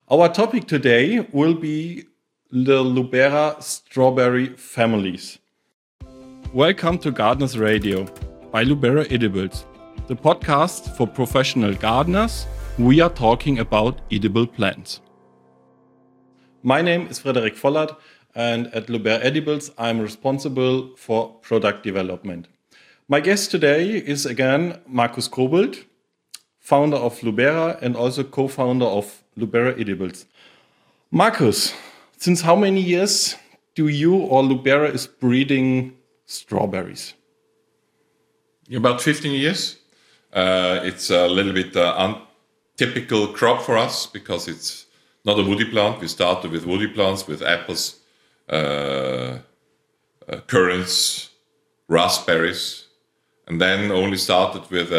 Our topic today will be the Lubera strawberry families. Welcome to Gardeners Radio by Lubera Edibles, the podcast for professional gardeners. We are talking about edible plants. My name is Frederik Vollert, and at Lubera Edibles I'm responsible for product development. My guest today is again Markus Kobelt, founder of Lubera and also co-founder of Lubera Edibles. Markus, since how many years do you or Lubera is breeding strawberries? About 15 years. It's a little bit untypical crop for us because it's not a woody plant. We started with woody plants, with apples, currants, raspberries, and then only started with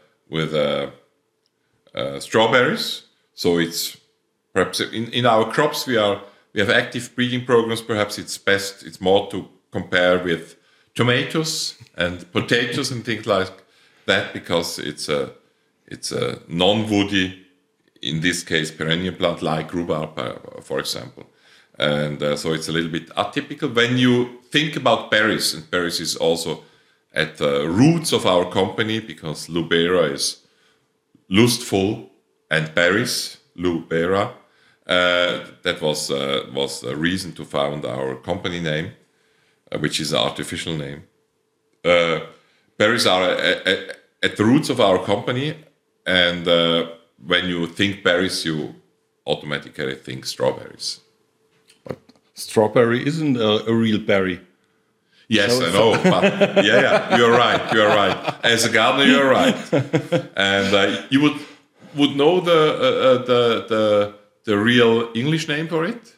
strawberries. So it's perhaps in our crops we have active breeding programs. Perhaps it's more to compare with tomatoes and potatoes and things like that, because it's a non-woody, in this case perennial plant like rhubarb, for example. And so it's a little bit atypical when you think about berries, and berries is also at the roots of our company, because Lubera is lustful and berries, Lubera. That was a reason to found our company name, which is an artificial name. Berries are at the roots of our company, and when you think berries, you automatically think strawberries. But strawberry isn't a real berry. Yes, I know. But yeah, you're right. As a gardener, you're right. And you would know the real English name for it?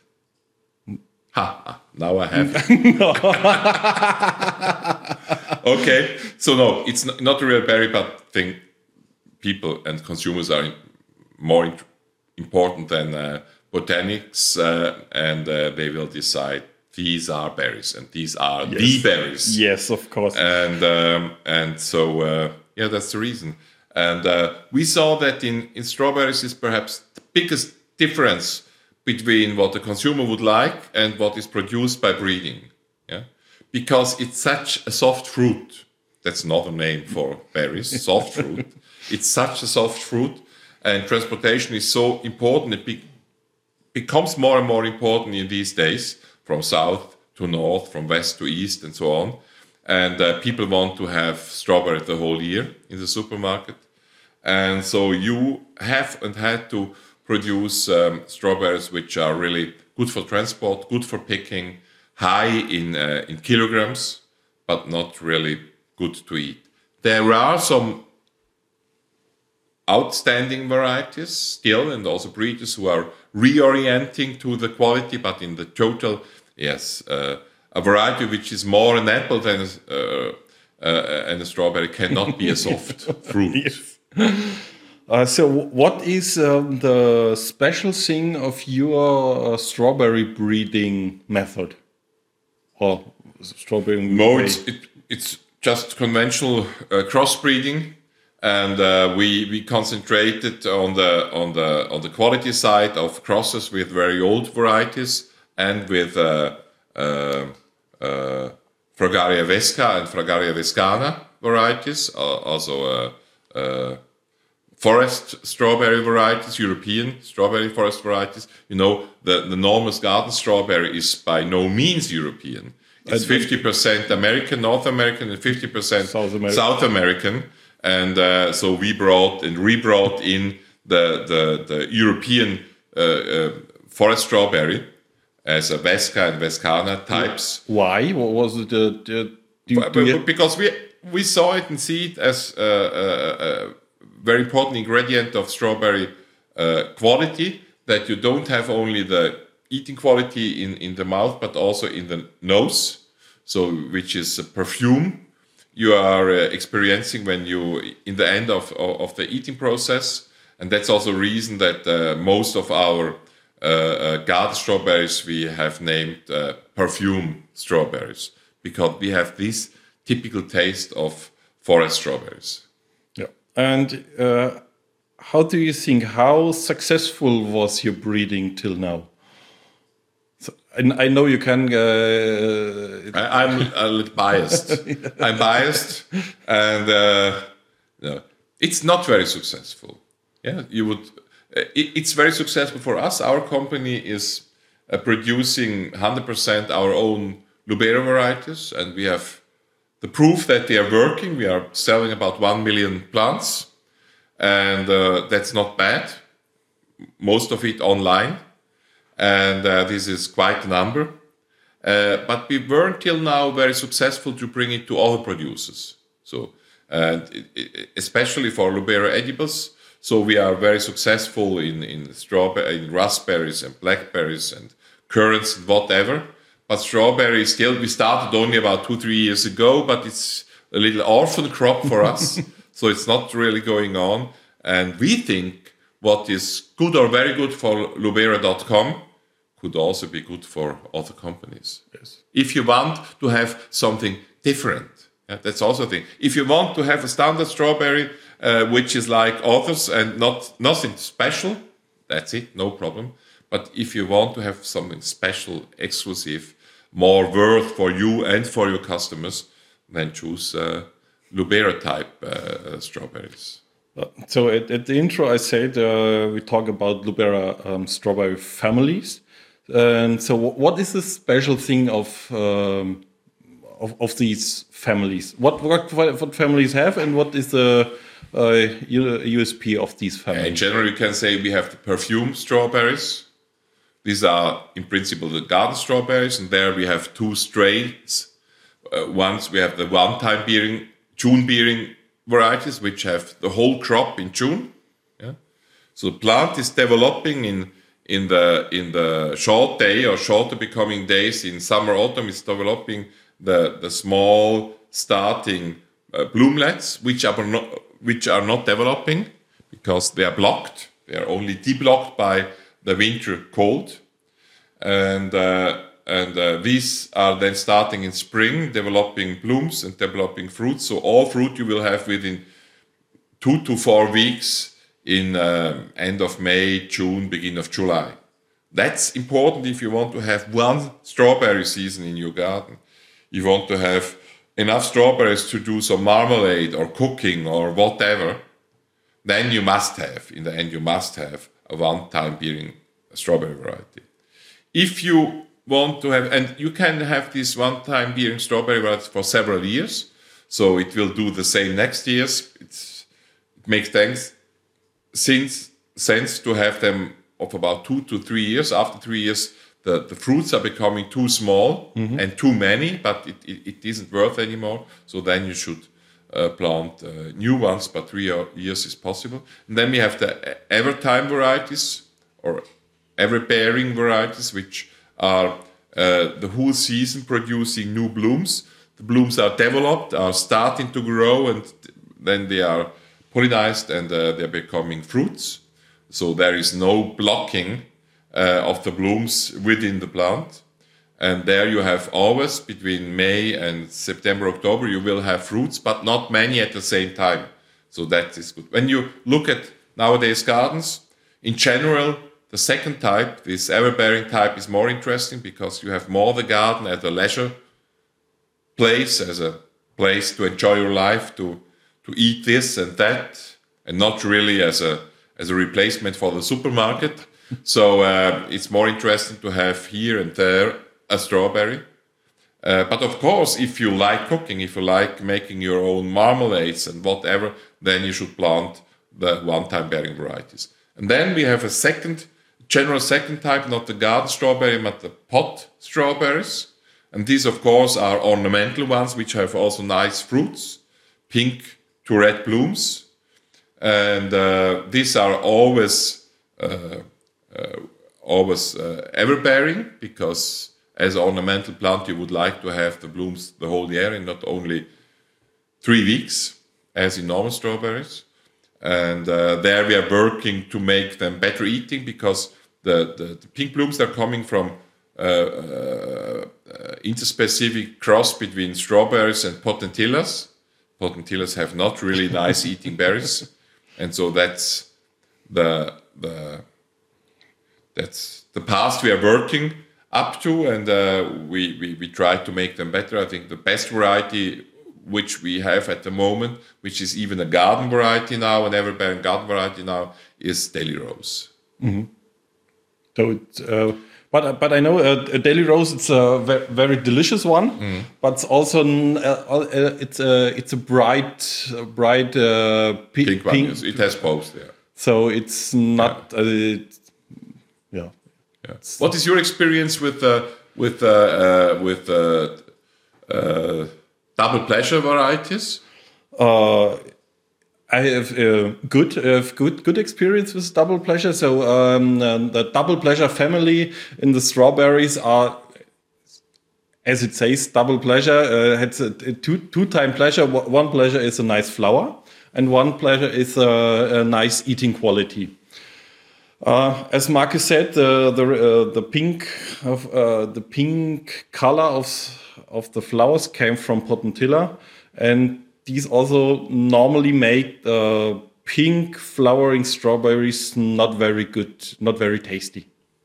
Now I have it. Okay, so no, it's not a real berry, but I think people and consumers are more important than botanics, and they will decide these are berries and these are the berries. Yes, of course. And so that's the reason. And we saw that in strawberries is perhaps the biggest difference between what the consumer would like and what is produced by breeding. Yeah, because it's such a soft fruit. That's another name for berries, soft fruit. It's such a soft fruit, and transportation is so important. It becomes more and more important in these days, from south to north, from west to east, and so on. And people want to have strawberry the whole year in the supermarket. And so you have and had to produce strawberries which are really good for transport, good for picking, high in kilograms, but not really good to eat. There are some outstanding varieties still, and also breeders who are reorienting to the quality, but in the total, yes, a variety which is more an apple than and a strawberry cannot be a soft fruit. Yes. So what is the special thing of your strawberry breeding method? Or strawberry? No, it's just conventional crossbreeding, and we concentrated on the quality side of crosses with very old varieties and with Fragaria vesca and Fragaria vescana varieties, also forest strawberry varieties, European strawberry forest varieties. You know, the enormous garden strawberry is by no means European. It's 50% American, North American, and 50% South American. And so we brought and rebrought in the European forest strawberry as a Vesca and Vescana types. Why? What was it? Because we saw it and see it as a very important ingredient of strawberry quality, that you don't have only the eating quality in the mouth, but also in the nose, so which is a perfume you are experiencing when you in the end of the eating process. And that's also a reason that most of our garden strawberries we have named perfume strawberries, because we have this typical taste of forest strawberries. Yeah. And how do you think, how successful was your breeding till now? So, I know you can... I'm a little biased. I'm biased, and no, it's not very successful. Yeah, you would. It's very successful for us. Our company is producing 100% our own Lubera varieties, and we have the proof that they are working. We are selling about 1 million plants, and that's not bad. Most of it online, and this is quite a number. But we weren't till now very successful to bring it to other producers. So, especially for Lubera edibles. So we are very successful in strawberry, in raspberries and blackberries and currants and whatever. But strawberry still, we started only about 2-3 years ago, but it's a little orphan crop for us. So it's not really going on. And we think what is good or very good for Lubera.com could also be good for other companies. Yes. If you want to have something different, that's also a thing. If you want to have a standard strawberry, which is like others and nothing special, that's it, no problem. But if you want to have something special, exclusive, more worth for you and for your customers, then choose Lubera type strawberries. So at the intro, I said we talk about Lubera strawberry families. And so, what is the special thing of these families? What families have, and what is the USP of these families? In general, you can say we have the perfume strawberries. These are, in principle, the garden strawberries, and there we have two strains. Once we have the one-time bearing, June bearing varieties, which have the whole crop in June. Yeah? So the plant is developing in the short day or shorter becoming days in summer, autumn. It's developing the small starting bloomlets, which are not developing because they are blocked. They are only deblocked by the winter cold, and these are then starting in spring, developing blooms and developing fruits. So all fruit you will have within 2 to 4 weeks in end of May, June, beginning of July. That's important if you want to have one strawberry season in your garden. You want to have enough strawberries to do some marmalade or cooking or whatever. Then you must have, in the end, you must have a one-time bearing strawberry variety. If you want to have, and you can have this one-time bearing strawberry variety for several years, so it will do the same next years. It makes sense to have them of about 2 to 3 years. After 3 years, the fruits are becoming too small and too many, but it isn't worth anymore. So then you should plant new ones, but 3 years is possible. And then we have the evertime varieties or ever-bearing varieties, which are the whole season producing new blooms. The blooms are developed, are starting to grow, and then they are pollinized and they're becoming fruits. So there is no blocking of the blooms within the plant. And there you have always, between May and September, October, you will have fruits, but not many at the same time. So that is good. When you look at nowadays gardens, in general, the second type, this ever-bearing type, is more interesting because you have more the garden as a leisure place, as a place to enjoy your life, to eat this and that, and not really as a replacement for the supermarket. So it's more interesting to have here and there a strawberry. But of course, if you like cooking, if you like making your own marmalades and whatever, then you should plant the one-time bearing varieties. And then we have a general second type, not the garden strawberry, but the pot strawberries. And these, of course, are ornamental ones, which have also nice fruits, pink to red blooms. And these are always ever-bearing, because as an ornamental plant, you would like to have the blooms the whole year and not only 3 weeks, as in normal strawberries. And there we are working to make them better eating, because the pink blooms are coming from interspecific cross between strawberries and potentillas. Potentillas have not really nice eating berries, and so that's that's the past we are working up to, and we try to make them better. I think the best variety which we have at the moment, which is even a garden variety now, an everbearing garden variety now, is Daily Rose. Mm-hmm. So it's, but I know a Daily Rose. It's a very delicious one, but it's also it's a bright Pink one. Yes. It has both. Yeah. So it's not. Yeah. What is your experience with double pleasure varieties? I have good experience with double pleasure. So the double pleasure family in the strawberries are, as it says, double pleasure. It's a two-time pleasure. One pleasure is a nice flower, and one pleasure is a nice eating quality. As Marcus said, the pink color of the flowers came from Potentilla, and these also normally make pink flowering strawberries not very good, not very tasty.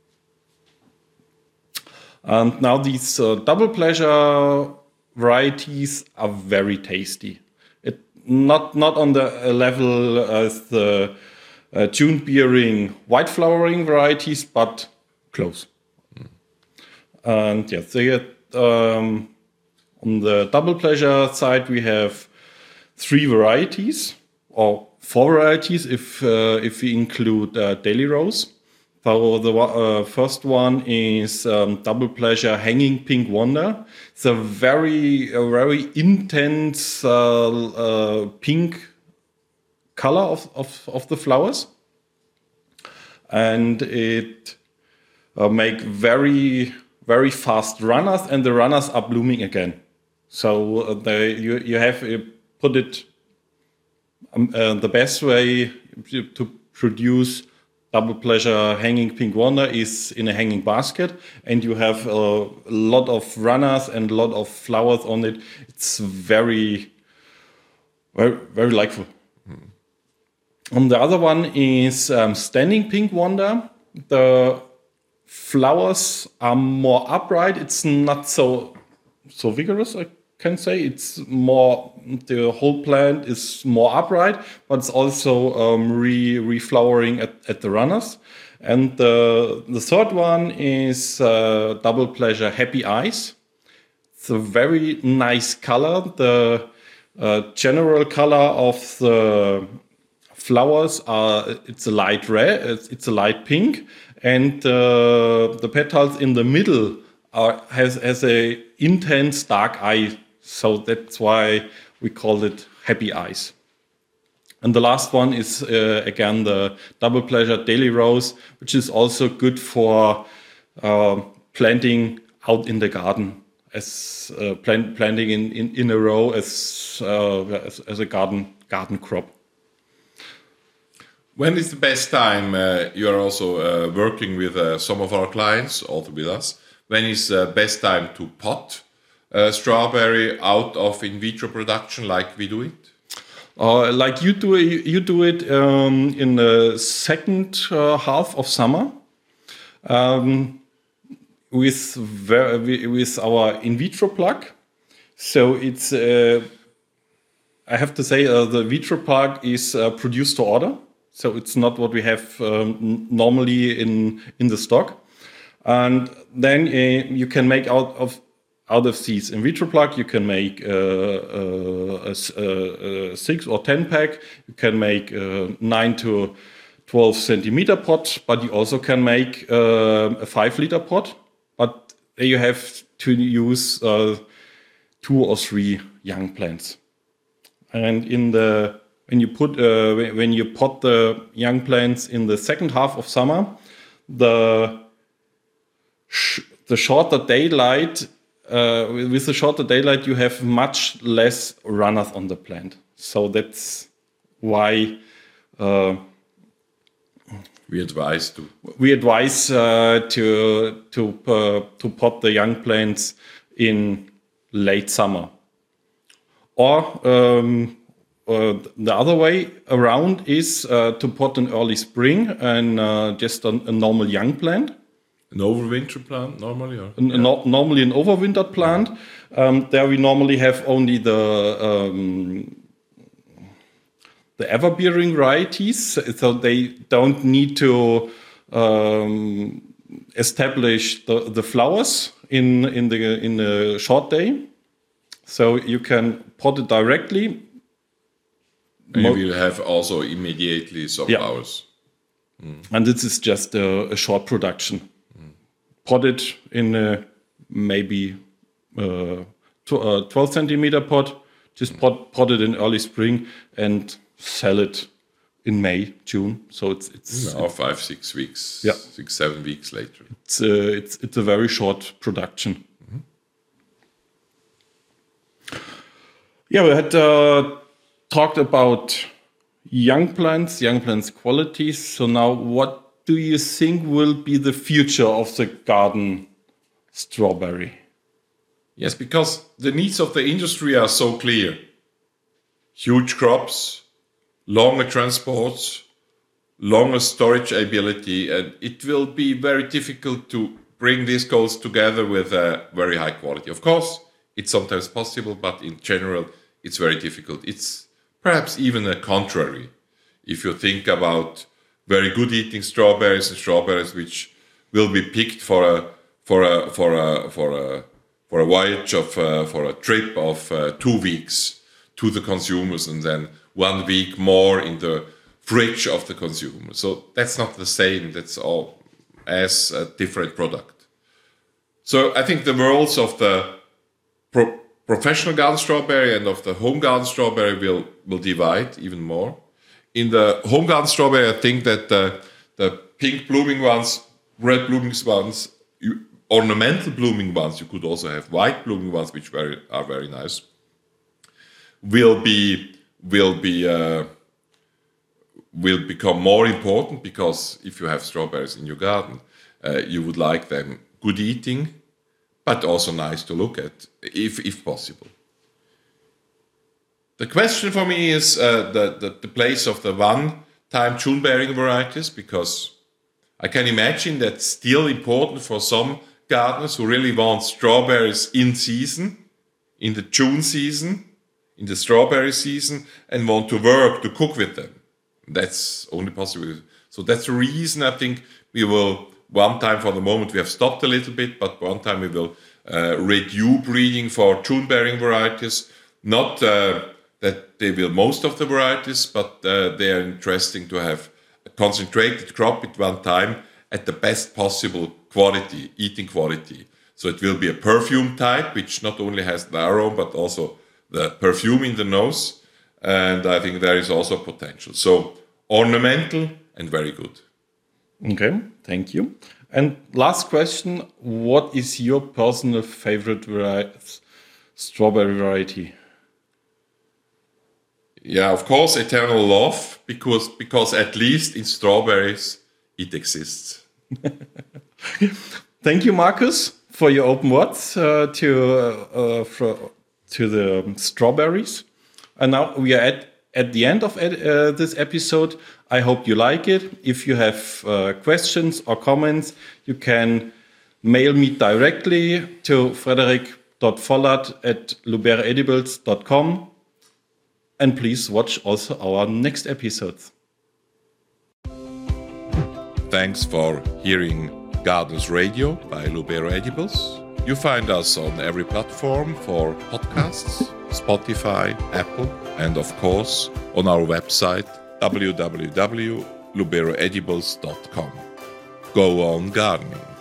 And now these double pleasure varieties are very tasty. Not on the level as the June bearing white flowering varieties, but close. And yes, on the double pleasure side we have 3 varieties, or 4 varieties if we include Daily Rose. So the first one is double pleasure hanging pink wonder. It's a very intense pink color of the flowers, and it make very fast runners, and the runners are blooming again. So you have put it the best way to produce double pleasure hanging pink wonder is in a hanging basket, and you have a lot of runners and a lot of flowers on it. It's very delightful. And the other one is standing pink wonder. The flowers are more upright. It's not so vigorous, I can say. It's more, the whole plant is more upright, but it's also reflowering at the runners. And the third one is double pleasure happy eyes. It's a very nice color. The general color of the flowers it's a light red, it's a light pink, and the petals in the middle has a intense dark eye, so that's why we call it happy eyes. And the last one is again the double pleasure Daily Rose, which is also good for planting out in the garden, as planting in a row as a garden crop. When is the best time? You are also working with some of our clients, also with us. When is the best time to pot strawberry out of in vitro production, like we do it? Like you do it in the second half of summer with our in vitro plug. So it's I have to say the vitro plug is produced to order. So it's not what we have normally in the stock, and then you can make out of these in vitro plug. You can make a 6 or 10 pack. You can make 9 to 12 centimeter pot, but you also can make a 5 liter pot. But you have to use 2 or 3 young plants, and when you pot the young plants in the second half of summer, the shorter daylight, with the shorter daylight, you have much less runners on the plant. So that's why we advise to pot the young plants in late summer, or the other way around is to pot in early spring and just a normal young plant. An overwinter plant normally? Or? Normally an overwintered plant. There we normally have only the ever-bearing varieties, so they don't need to establish the flowers in the short day. So you can pot it directly. And you will have also immediately some flowers. And this is just a short production. Pot it in maybe 12 centimeter pot. Just pot it in early spring and sell it in May, June. So it's now 5-6 weeks, 6-7 weeks later. It's a very short production. Yeah, we had talked about young plants qualities. So now, what do you think will be the future of the garden strawberry? Yes, because the needs of the industry are so clear. Huge crops, longer transports, longer storage ability, and it will be very difficult to bring these goals together with a very high quality. Of course, it's sometimes possible, but in general, it's very difficult. It's perhaps even a contrary. If you think about very good eating strawberries and strawberries which will be picked for a voyage for a trip of 2 weeks to the consumers, and then 1 week more in the fridge of the consumer. So that's not the same. That's all as a different product. So I think the worlds of the professional garden strawberry and of the home garden strawberry will divide even more. In the home garden strawberry, I think that the pink blooming ones, red blooming ones, ornamental blooming ones, you could also have white blooming ones, which are very nice, will become more important, because if you have strawberries in your garden, you would like them good eating, but also nice to look at, if possible. The question for me is the place of the one-time June-bearing varieties, because I can imagine that's still important for some gardeners who really want strawberries in season, in the June season, in the strawberry season, and want to work, to cook with them. That's only possible. So that's the reason I think we will, one time for the moment, we have stopped a little bit, but one time we will reduce breeding for June-bearing varieties. Not that they will most of the varieties, but they are interesting to have a concentrated crop at one time at the best possible quality, eating quality. So it will be a perfume type, which not only has the aroma, but also the perfume in the nose. And I think there is also potential. So ornamental and very good. Okay, thank you. And last question, what is your personal favorite strawberry variety? Yeah, of course, Eternal Love, because at least in strawberries it exists. Thank you, Markus, for your open words to the strawberries. And now we are at the end of this episode. I hope you like it. If you have questions or comments, you can mail me directly to frederick.vollert@luberaedibles.com. And please watch also our next episodes. Thanks for hearing Gardens Radio by Lubera Edibles. You find us on every platform for podcasts, Spotify, Apple, and of course on our website www.luberaedibles.com. Go on gardening.